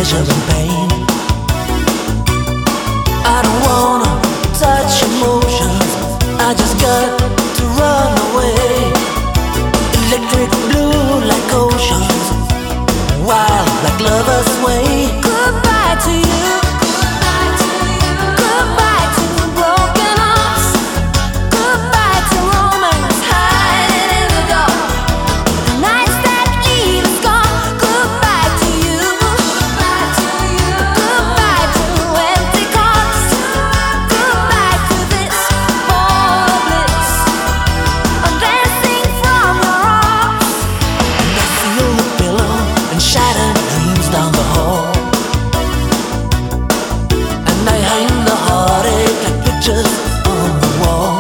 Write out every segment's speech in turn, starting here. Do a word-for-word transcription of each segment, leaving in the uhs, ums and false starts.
pleasure and pain. I don't wanna touch emotions, I just got to run away. Electric blue like oceans, wild like lovers sway. Goodbye to you, goodbye to you, goodbye to broken hearts, goodbye to romance hiding in the dark. The nights that leave us gone. Goodbye to you, goodbye to you, goodbye to empty cards, goodbye to this ball of bliss. I'm dancing from your arms, and I feel the pillow and shattered dreams down the hall. And I hang the heartache like pictures on the wall.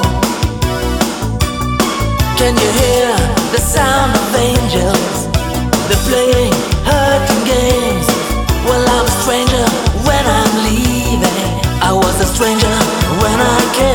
Can you hear the sound of angels? They're playing hurting games. Well, I'm a stranger when I'm leaving. I was a stranger when I came.